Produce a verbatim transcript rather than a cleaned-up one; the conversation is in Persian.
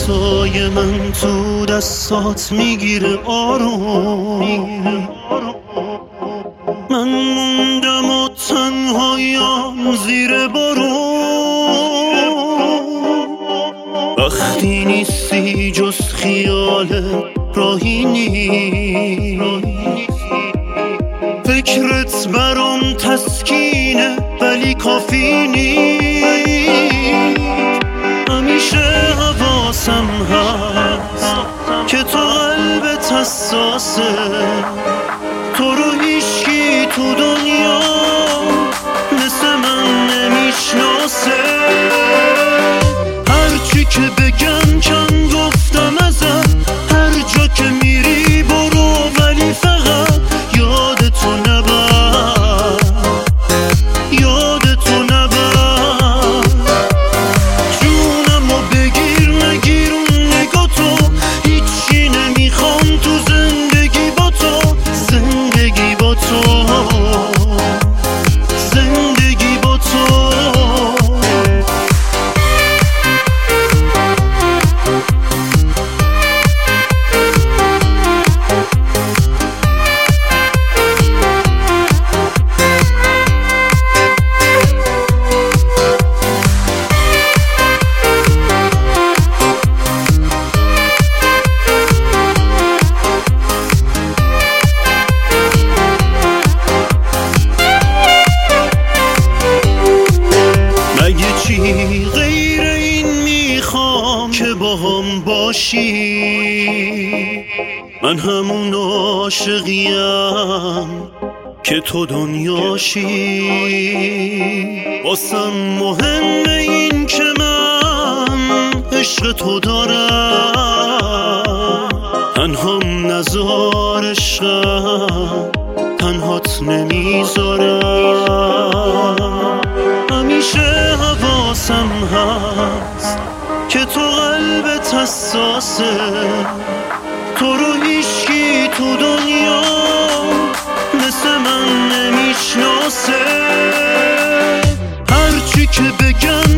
دستای من تو دستات میگیره آروم. من موندم و تنهایم زیر بارون، وقتی نیستی جز خیال راهی نیست. فکرت برام تسکینه ولی کافی نیست. همیشه حواسم هست که تو قلبت حساسه، تو رو هیچکی تو دنیا مثل من نمیشناسه. هرچی که بگم کم گفتم ازت، هر جا که میری برو ولی فقط یاد تو نبر، یاد تو نبر. جونم رو بگیر نگیر اون نگاه تو، هیچی نمیخوام تو زندگی با تو، زندگی با تو، زندگی با تو. غیر این میخوام که با هم باشی، من همون عاشقیم که تو دنیاشی. واسم مهمه این که من عشق تو دارم، تنهام نزار عشقم، تنهات نمیذارم. همیشه حواسم هست که تو قلبت حساسه، تو رو هیچکی تو دنیا مثل من نمیشناسه. هرچی که بگم